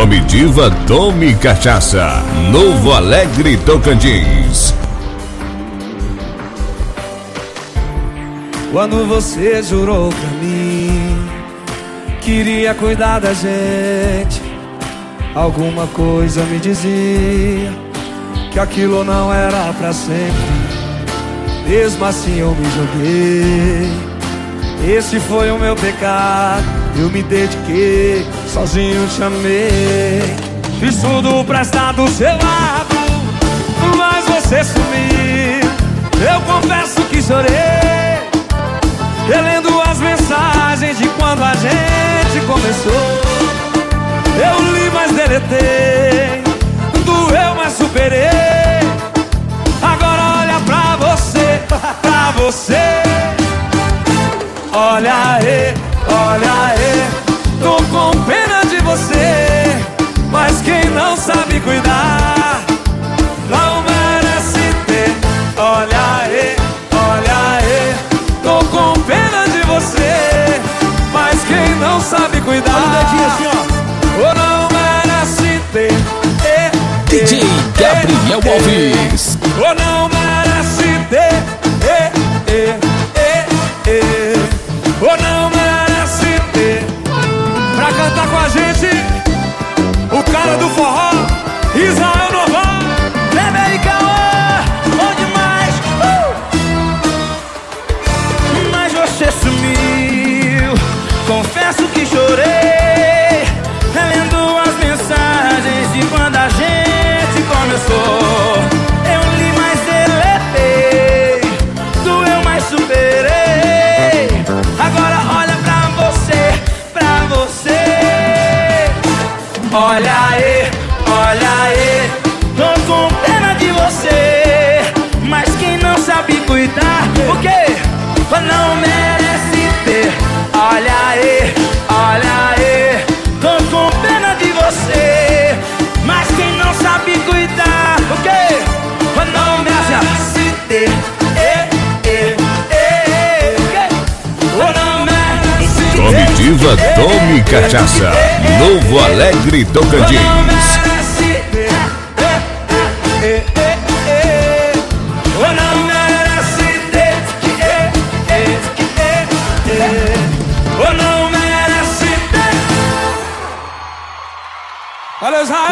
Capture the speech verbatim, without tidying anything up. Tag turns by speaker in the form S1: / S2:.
S1: Comitiva Tome Cachaça, Novo Alegre, Tocantins.
S2: Quando você jurou pra mim, queria cuidar da gente, alguma coisa me dizia que aquilo não era pra sempre. Mesmo assim eu me joguei. Esse foi o meu pecado, eu me dediquei, sozinho te amei. Fiz tudo pra estar do seu lado, mas você sumiu. Eu confesso que chorei, relendo as mensagens de quando a gente começou. Eu li, mas deletei, doeu, mas superei. Agora olha pra você, pra você. Olha aí, olha aí, tô com pena de você, mas quem não sabe cuidar não merece ter. Olha aí, olha aí, tô com pena de você, mas quem não sabe cuidar
S3: assim, ó,
S2: ou não merece ter. eh,
S3: D J Gabriel
S2: eh,
S3: Alves.
S2: Ou não merece ter. eh, eh, eh, eh. Ou não merece ter. Pra cantar com a gente, o cara do forró, Israel Noval.
S3: Leve aí, Cauã, bom demais. uh! Mas você sumiu, confesso que chorei, relendo as mensagens de quando a gente começou. Eu li, mas deletei, doeu, mas superei. Agora olha pra você, pra você. Olha aí, olha aí, tô com pena de você, mas quem não sabe cuidar, o quê? Não merece ter. Olha aí, olha aí, tô com pena de você, mas quem não sabe cuidar, o quê? Não merece ter. eh, eh, eh, o não merece ter.
S1: Comitiva Tome Cachaça, Novo Alegre, Tocantins.
S2: Olha Israel.